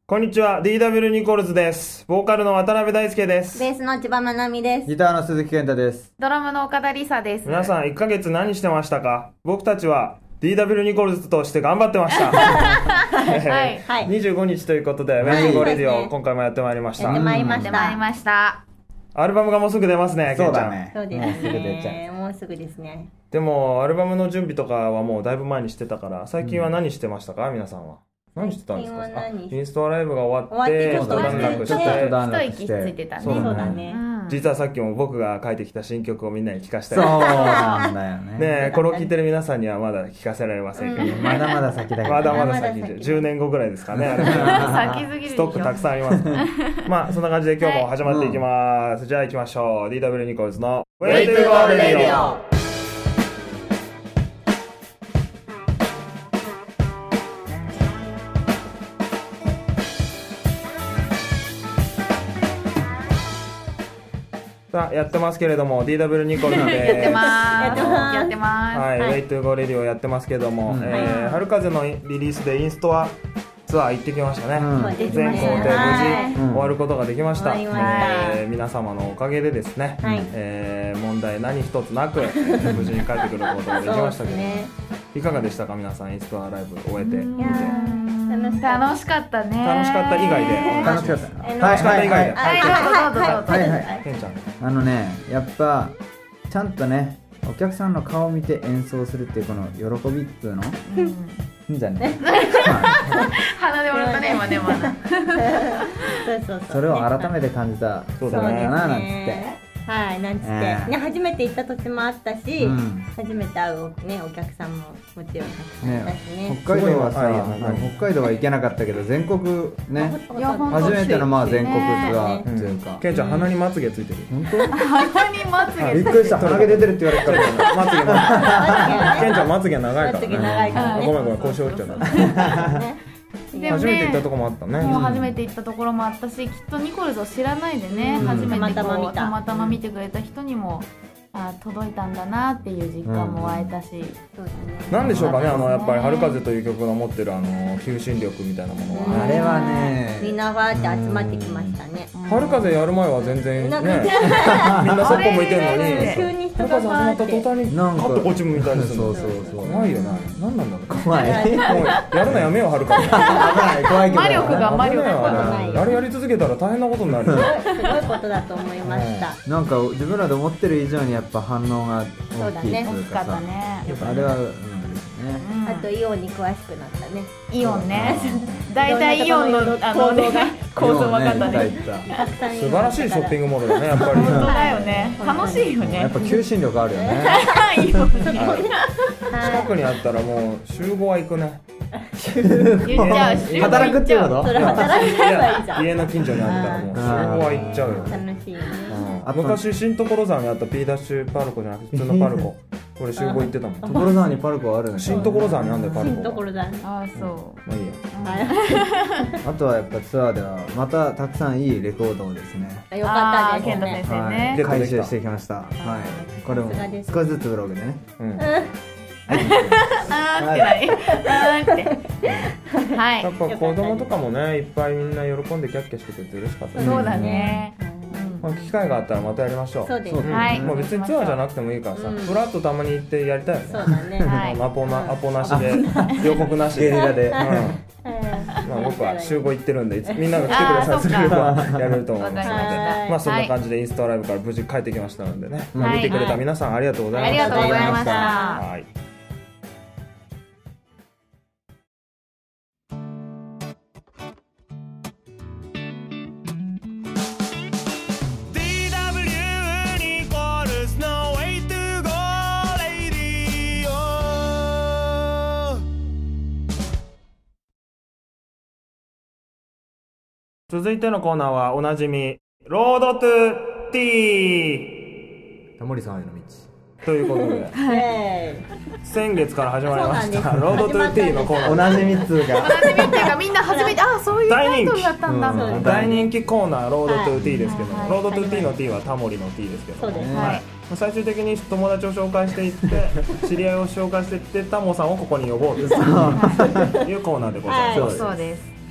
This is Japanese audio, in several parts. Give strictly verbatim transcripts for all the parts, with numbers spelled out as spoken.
こんにちは、ディーダブリュー ニコルズです。ボーカルの渡辺大輔です。 ベースの千葉まなみです。 ギターの鈴木健太です。 ドラムの岡田理沙です。 皆さんいっかげつ何してましたか？僕たちは ディーダブリュー ニコルズとして頑張ってました。はいはい、にじゅうごにちということで、ウェイティングレディオ、ね、今回もやってまいりました。 やってまいりました。 やってまいりました。 アルバムがもうすぐ出ますね。 そうだね。 そうですね。もうすぐ出ちゃう。もうすぐですね。 でもアルバムの準備とかはもうだいぶ前にしてたから、最近は何してましたか、うん、皆さんは。何してたんですか？インストライブが終わってちょっと段落して一息ついてたね。 そうだね、 うん、実はさっきも僕が書いてきた新曲をみんなに聴かせたり、 そうなんだよね。 ねえ、これを聴いてる皆さんにはまだ聴かせられませんけど、うん、 まだまだ先だけど、 まだまだ先でじゅうねんごぐらいですかね。あれ先すぎるでしょ。 ストックたくさんありますまあそんな感じで今日も始まっていきます、はい、うん、じゃあ行きましょう。 ディーダブリュー ニコルズの Way to Go Radio。やってますけれども ディーダブリュー ニコルズでやってますやってますはい、はい、Way to Go Radio やってますけども、うん、えー、春風のリリースでインストアツアー行ってきましたね、うん、全工程無事、はい、終わることができました、うん、えー、皆様のおかげでですね、はい、えー、問題何一つなく無事に帰ってくることができましたけど、ね、いかがでしたか皆さん、インストアライブ終えてみて。 楽しかったね。 楽しかった以外で。 楽しかった。 楽しかった以外で。 はいはいはいはい。 ケンちゃん。 あのね、やっぱちゃんとね、お客さんの顔を見て演奏するっていうこの喜びっていうの、うん、じゃね。 鼻で笑ったね今ねまだ。 そうそうそう。 それを改めて感じたそうだななんつって。 はい、なんつって、えーね、初めて行った時もあったし、うん、初めて会う、ね、お客さんももちろんたくさんいたしね。 ね、北海道はさ、北海道は行けなかったけど全国ね、初めてのまあ全国ツアーっていうか。 ケンちゃん鼻にまつげついてる。 本当？ 鼻にまつげ。 びっくりした。鼻毛出てるって言われたから。 まつげまつげ。ケンちゃんまつげ長いからね。 まつげ長いからね。 ごめんごめん、腰折っちゃった。 ね、 初めて行ったところもあったね。 もう初めて行ったところもあったし、きっとニコルズを知らないでね、うん、初めてこうたまたま見た、たまたま見てくれた人にも、あ、届いたんだなっていう実感も湧いたし、うん、 そうだね。 なんでしょうかね、あのやっぱり春風という曲が持ってるあの求心力みたいなものは、 ね、あれはね、 みんなわーって集まってきましたね。 春風やる前は全然ね、みんなそこ向いてるのに、 急に人が始まった途端にカッとこっち向いたりするの。 そうそうそう。 怖いよな。なんなんだろう。 怖い。 もうやるのやめよう春風。 怖いけど。 魔力が魔力が。あれやり続けたら大変なことになる。 すごいことだと思いました。 なんか自分らで思ってる以上にやっぱ反応が大きいっていうかさ。あれは。 あとイオンに詳しくなったね。 イオンね。だいたいイオンのあのね構造分かったね。 素晴らしいショッピングモールだね、やっぱり。 本当だよね。楽しいよね。 やっぱ求心力あるよね。 近くにあったらもう週ごは行くね。 働くっていうこと？ 家の近所にあったらもう週ごは行っちゃうよ。 楽しいよね。 昔新所沢にあった P ダッシュパルコじゃなくて普通のパルコ。これ集合行ってたもん。 所沢にパルコあるね。 新所沢にあんだよパルコ。 新所沢。 ああそう。 まあいいや。 あとはやっぱツアーではまたたくさんいいレコードをですね。 よかったです。 健太先生ね。 回収してきました。はい。これも少しずつブログでね。うん。 あーってないあーってはい。 やっぱ子供とかもねいっぱいみんな喜んでキャッキャしてくれて嬉しかったです。 そうだね。 機会があったらまたやりましょう。 そうですね。 はい。 もう別にツアーじゃなくてもいいからさ、フラッとたまに行ってやりたいよね。 そうだね。 アポなアポなしで予告なしで。 ゲリラで。 まあ僕は週ご行ってるんでみんなが来てくださるするはやれると思いますので、まあそんな感じでインスタライブから無事帰ってきましたのでね、見てくれた皆さんありがとうございました。 ありがとうございました。 はい。続いてのコーナーはおなじみロードトゥティータモリさんへの道ということで、先月から始まりましたロードトゥティーのコーナー。 おなじみっつうかおなじみっていうかみんな初めてあそういうタイトルだったんだ。 うん、大人気コーナーロードトゥティーですけども、はい、ロードトゥティーの T はタモリの T ですけども、 そうです、 はい、最終的に友達を紹介していって知り合いを紹介していってタモさんをここに呼ぼうというコーナーでございます。 そうです。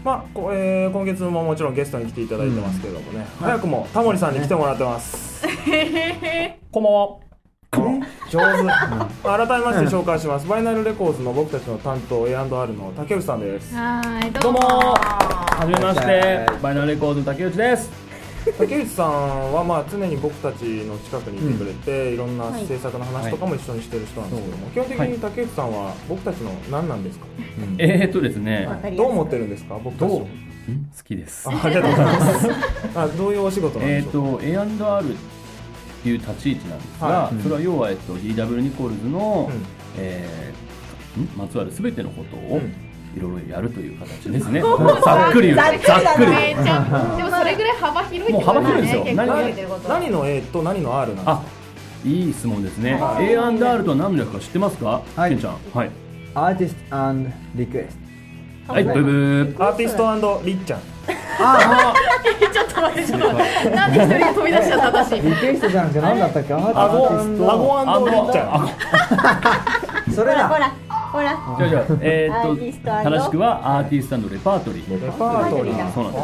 まあこえー、今月ももちろんゲストに来ていただいてますけれどもね、うん、早くもタモリさんに来てもらってます。こんばんは。上手、うん、改めまして紹介します。バイナルレコーズの僕たちの担当 エーアンドアール の竹内さんです。 はい、 どうもはじめまして、バイナルレコーズ竹内です。 竹内さんはまあ常に僕たちの近くにいてくれて、うん、いろんな制作の話とかも一緒にしてる人なんですけども、はい、基本的に竹内さんは僕たちの何なんですか？ うん、えーっとですね、 どう思ってるんですか？僕たちを好きです。 あ, ありがとうございますあどういうお仕事なんでしょうか？ えーっと エーアンドアール っていう立ち位置なんですが、はい、それは要は、えっと、ディーダブリュー ニコルズの、うんえー、まつわる全てのことを、うんいろいろやるという形ですね。ざっくり言うとざっくり。 めっちゃでもそれぐらい幅広いってことですね。 何何の A と何の R なんですか？ あ、いい質問ですね。はい、エーアンドアール とは何の略か知ってますか？ はい。 ケンちゃん。はい。 アーティスト&リクエスト。はい。ブブー。 アーティスト&リッちゃん。 ああ。ちょっと待ってちょっと待って。なんで一人で飛び出しちゃった私。 リクエストじゃなくて何だったっけ？アゴアゴリッちゃん。それだ。 ほら。ほらじゃあじゃあえー、っと正しくはアーティスト&レパートリー。 レパートリー。 そうなんです。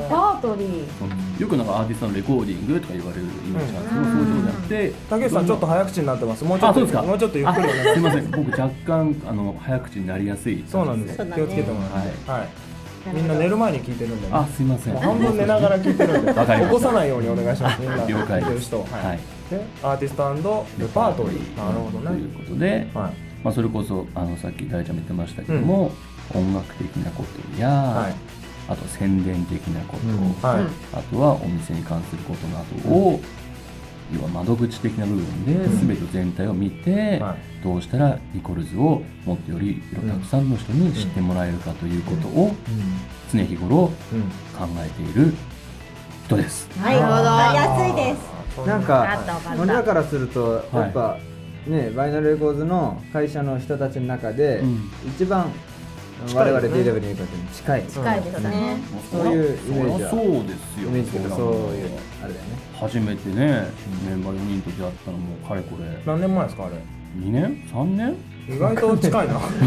レパートリー。 よくなんかアーティストのレコーディングとか言われるイメージなんですけど、そういうことじゃなくて、 竹内さんちょっと早口になってます。もうちょっともうちょっとゆっくりお願いします。 すみません。僕若干あの早口になりやすい。 そうなんです。気をつけてもらって。はい。みんな寝る前に聞いてるんで、ね。 あ、すみません。 半分寝ながら聞いてるんで、起こさないようにお願いします。みんな了解です。はい。で、アーティスト&レパートリー。なるほどね。 ということで、はい。まあそれこそあのさっき大ちゃんも言ってましたけども、うん、音楽的なことや、はい、あと宣伝的なこと、うんはい、あとはお店に関することなどを、うん、要は窓口的な部分で全て全体を見て、うん、どうしたらニコルズをもっとよりたくさんの人に知ってもらえるかということを常日頃考えている人です。 はい、わかりやすいです。 なんか俺らからするとやっぱ、はいね、バイナルレコーズの会社の人たちの中で、うん、一番我々 ディーダブリュー に近い近いですね。 そういうイメージはそうですよ。 イメージというかそういうあれだよね。 初めてね、メンバーよにんと出会ったのもかれこれ何年前ですか？あれにねんさんねん意外と近いなもっと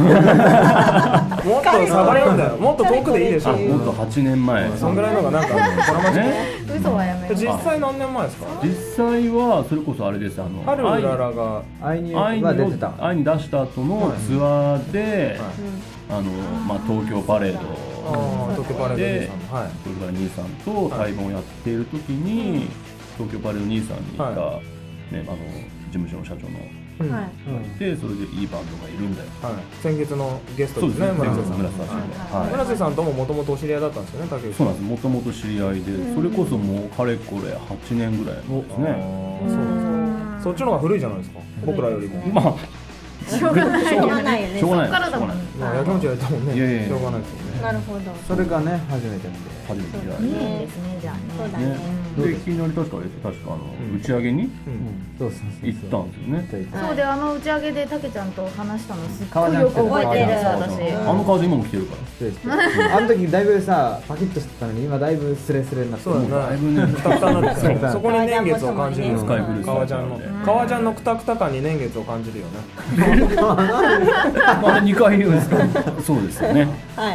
下がれるんだよ。もっと遠くでいいでしょ。 もっとはちねんまえそんぐらいのがなんかドラマチック。嘘はやめろ。 実際何年前ですか？ 実際はそれこそあれです。あの春うららが愛には出てた。 愛に出した後のツアーで、あのまあ東京パレード東京パレードでそれから兄さんと対バンをやっている時に東京パレード兄さんにがねあの事務所の社長のはい、でそれでいいバンドがいるんだよ、はい、 先月のゲストですね。村瀬さん、村瀬さん、はい、村瀬さんとももともとお知り合いだったんですよね。竹内さん。 そうなんです。もともと知り合いで、それこそもうかれこれはちねんぐらいですね。 そうです。そっちの方が古いじゃないですか。僕らよりも。 まあしょうがない。しょうがないよね。 しょうがない。 そっからだもんね。 まあやきもちやったもんね。しょうがないですよね。 なるほど。 それがね初めてなんで。 初めて以来。 いいですねじゃあね。そうだね。 でいきなり確か確かあの打ち上げに行ったんですよね。 そうであの打ち上げでたけちゃんと話したのすっごいよく覚えてる私。 あの顔で今も来てるから。 あの時だいぶさパキッとしてたのに今だいぶスレスレになって。 そうだね。くたくたになって。そこに年月を感じる。革ジャンの革ジャンのくたくた感に年月を感じるよね。 まあにかい言うんですか。そうですよね。 はい。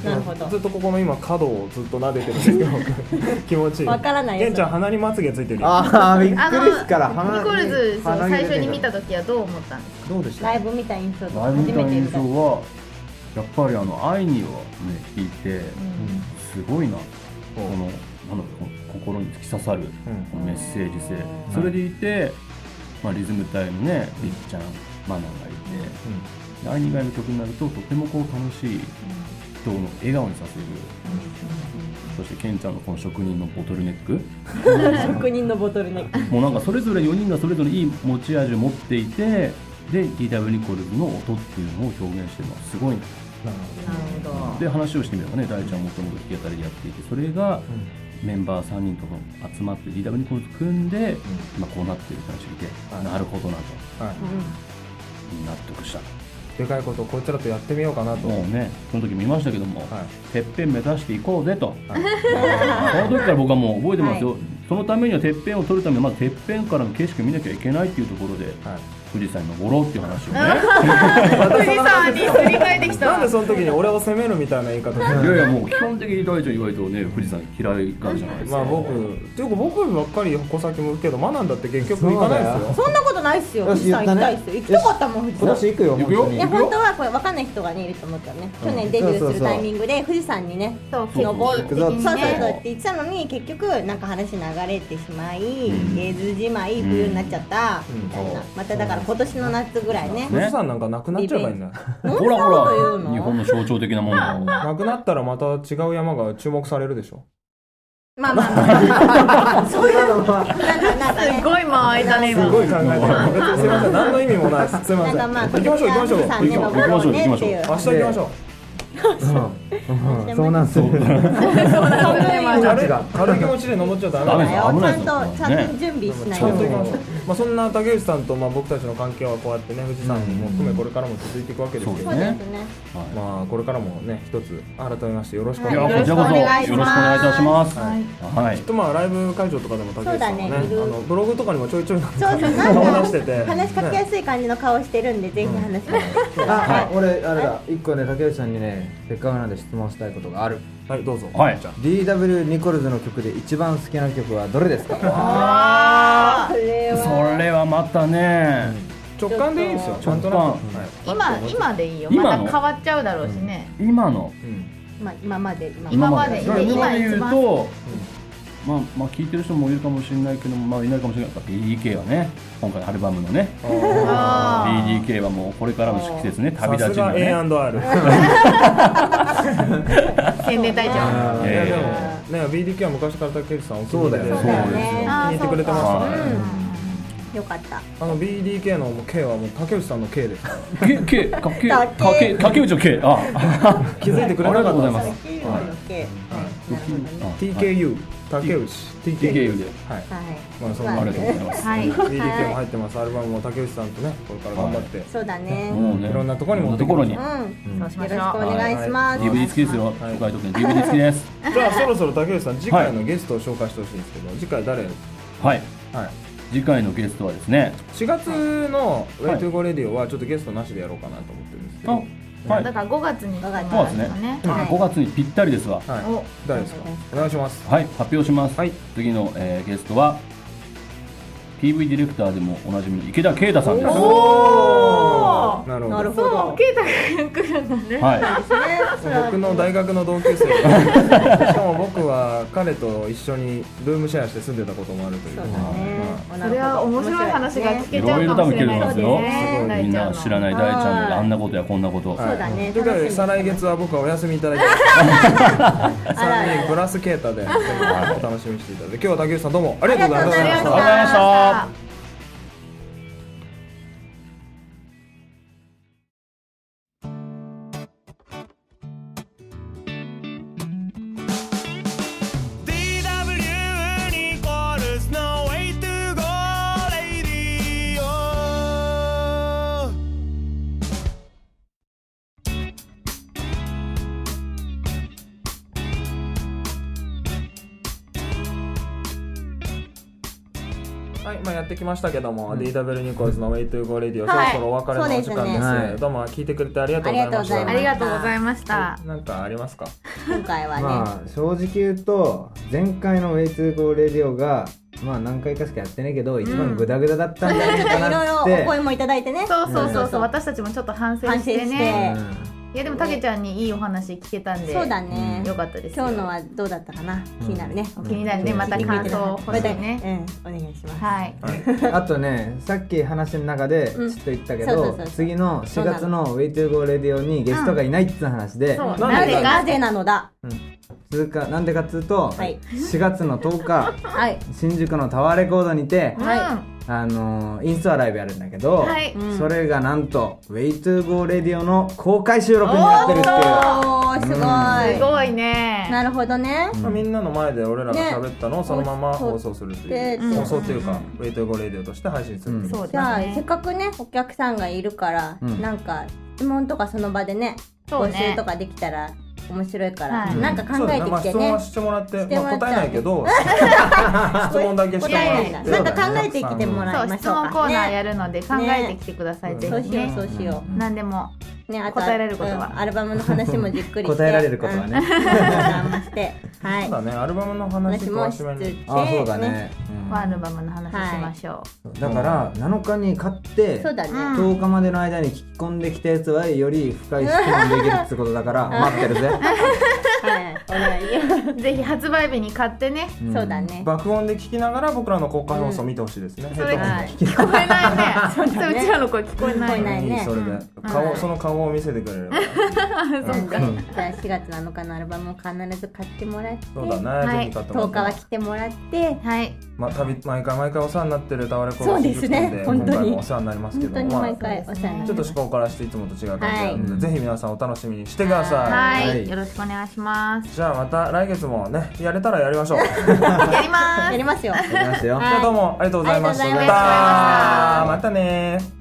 なるほど。 ずっとここの今角をずっと撫でてるんですけど気持ちいい。 わからない。 けんちゃん鼻にまつげついてるよ。 ああびっくりすからニコルズ最初に見た時はどう思ったんですか？ どうでした？ ライブ見た印象とライブ見た印象はやっぱりあの愛にはね聞いてすごいなこのなんだ心に突き刺さるメッセージ性。それでいてまあリズム隊のねりっちゃんマナがいて愛に以外の曲になるととてもこう楽しい人を笑顔にさせる。そしてケンちゃんのこの職人のボトルネック職人のボトルネックもうなんかそれぞれよにんがそれぞれいい持ち味を持っていてで ディーダブリュー ニコルズの音っていうのを表現してるのはすごいな。 なるほど。 で話をしてみればね大ちゃんもともと弾き語りでやっていてそれがメンバーさんにんとか集まって ディーダブリュー ニコルズ組んで今こうなってる話を見て、はい、なるほどなと、はい、納得した。 でかいことをこいつらとやってみようかなと。 もうねその時見ましたけども、はい、てっぺん目指していこうぜと、はい、その時から僕はもう覚えてますよ、はい、そのためにはてっぺんを取るためにまずてっぺんからの景色を見なきゃいけないっていうところで、はい、 富士山に登ろうっていう話をね富士山にすり替えてきた。 なんでその時に俺を責めるみたいな言い方する？ いやいやもう基本的に大ちゃん言われるとね富士山嫌いがじゃないですか。 まあ僕っていうか僕ばっかり矛先向くけど学んだって結局行かないですよ。 そんなことないっすよ。富士山行きたいっすよ。行きたかったもん。 今年行くよ。 行くよ。 いや本当はこれ分かんない人がねいると思うけどね。去年デビューするタイミングで富士山にね登るそうそうそうって言ってたのに結局なんか話流れてしまい芸術じまい冬になっちゃったみたいな。まただから今年の夏ぐらいね。 富士山なんかなくなっちゃえばいいんだよ。 ほらほら日本の象徴的なものがなくなったらまた違う山が注目されるでしょ。 まあまあまあそういうのはすごい間空いたね今。 すごい考えてる。別にすみません何の意味もないです。すみません。 なんかまあ行きましょう行きましょう。 富士山ね登ろうねっていう。 明日行きましょう。 そうなんですよ。 軽い気持ちで登っちゃダメだよ。 危ないですよ。 ちゃんとちゃんと準備しないちゃんと行きましょと。 う。まあそんな竹内さんとまあ僕たちの関係はこうやってね富士山も含めこれからも続いていくわけですけどね。まあこれからもね一つ改めましてよろしくお願いします。 こちらこそよろしくお願いいたします。 はい。きっとまあライブ会場とかでも竹内さんはね、あのブログとかにもちょいちょいそうそう話してて話しかけやすい感じの顔してるんでぜひ話してください。 あ、俺あれだ一個ね竹内さんにねせっかくなんで質問したいことがある。 はいどうぞ。 はい。 じゃあディーダブリュー ニコルズの曲で一番好きな曲はどれですか？ あーそれはまたね直感でいいですよ。ちゃんと直な。 今今でいいよ。 今のまた変わっちゃうだろうしね。 今のまあ今まで今まで今で今言う一番とまあまあ聞いてる人もいるかもしれないけどまあいないかもしれないけど ビーディーケー はね今回のアルバムのね ビーディーケー はもうこれからの季節ね旅立ちのね。 さすが エーアンドアール。 宣伝隊長。 いやでもね ビーディーケー は昔から竹内さんお気に入りで気に入ってくれてましたね。 よかった。 あの ビーディーケー の K はもう竹内さんの K です。 けけかけかけ竹内の K あ気づいてくれなかった。 ありがとうございます。 ティーケーユー 竹内 ティーケーユー ではい。まあそんなありがとうございます。 はい。 ビーディーケー も入ってます。アルバムも竹内さんとねこれから頑張ってそうだね。 もうねいろんなところに持ってところにうん。 そうしましょう。 よろしくお願いします。 ディーブイディー 付きですよ。初回特に ディーブイディー 付きです。 じゃあそろそろ竹内さん次回のゲストを紹介してほしいんですけど次回誰？ はい。 はい。 次回のゲストはですねしがつの ウェイトゥーゴーレディオはちょっとゲストなしでやろうかなと思ってるんですけど。 はい。 だからごがつにごがつそうですね。ごがつにぴったりですわ。 はい。誰ですか？お願いします。 はい、発表します。 はい。 次の、えー、ゲストは ピーブイ ディレクターでもおなじみの池田啓太さんです。 おなるほど。 なるほど。 ケイタが来るんだね。 はい。 僕の大学の同級生しかも僕は彼と一緒にルームシェアして住んでたこともあるという。 そうだね。 それは面白い話が聞けいちゃうかろいろ多分聞けもしれないですると思いますよ。 ね。 みんな知らない大ちゃんのあんなことやこんなこと。 はいそうだね。 ということで再来月は僕はお休みいただいてさんにんプラスケータでお楽しみにしていただいて今日は竹内さんどうもありがとうございました。 ありがとうございました。 はい、まあやってきましたけども、うん、ディーダブリュー ニコルズの Way to Go Radio、はい、そろそろお別れのお時間です。 そうですね。どうも聞いてくれてありがとうございました。 ありがとうございました。 なんかありますか？ 今回はね。 まあ正直言うと前回の Way to Go Radio がまあ何回かしかやってないけど、うん、一番グダグダだったんじゃないかなって。いろいろお声もいただいてね。 そうそうそうそう、私たちもちょっと反省してね。いやでもたけちゃんにいいお話聞けたんで、 そうだね、 よかったです。 今日のはどうだったかな、気になるね。 気になるね、また感想欲しいね。 うん、お願いします。 はい。 あとね、さっき話の中でちょっと言ったけど、次のしがつの Way to Go Radio にゲストがいないって話で、 なぜなぜなのだ。 つうかなんでかっつうと、しがつのとおか、新宿のタワーレコードにて。あのインストアライブやるんだけど、はい、それがなんと Way to Go Radio の公開収録になってるっていう。 おー、すごい、うん、 すごいね。 なるほどね、 うん、みんなの前で俺らが喋ったのをそのまま放送するっていう、ね、放送っていうか、うん、Way to Go Radio として配信するっていう、うん、 じゃあせっかくねお客さんがいるから、うん、なんか質問とかその場でね募集とかできたら面白いから、はい、なんか考えてきてね、 質問はしてもらって、まあ、答えないけど質問だけしてもらって、 なんか考えてきてもらいましょうか。 質問コーナーやるので考えてきてください、ね、ぜひね。 そうしようそうしよう。 何でもね、あと答えられることは、 うん、アルバムの話もじっくりして答えられることはね、うん、 して、はい、 そうだね、アルバムの話もしつつ、 あ、そうだね、 うん、アルバムの話しましょう、 はい、だからなのかに買ってそうだ、ね、 とおかまでの間に聞き込んできたやつはより深い質問できるってことだから待ってるぜはい、 ぜひ発売日に買ってね、 うん、そうだね、 爆音で聞きながら僕らの公開放送見てほしいですね、うん、 それ聞こえないねそれうちらの声聞こえないね、 いいそれで、顔、その顔を見せてくれるそうか、じゃあしがつなのかのアルバムを必ず買ってもらって、 そうだね、はい、ぜひ買ってもらって、 とおかは来てもらって、 はい、 まあ、旅毎回毎回お世話になってるタワレコそうですね、本当に今回もお世話になりますけど、 本当に毎回お世話になります、 ちょっと趣向からしていつもと違う感じなので、ぜひ皆さんお楽しみにしてください。 はい、はい、よろしくお願いします。 じゃあまた来月もね、やれたらやりましょうやりますやりますよやりますよ。 じゃあどうもありがとうございました。 またね。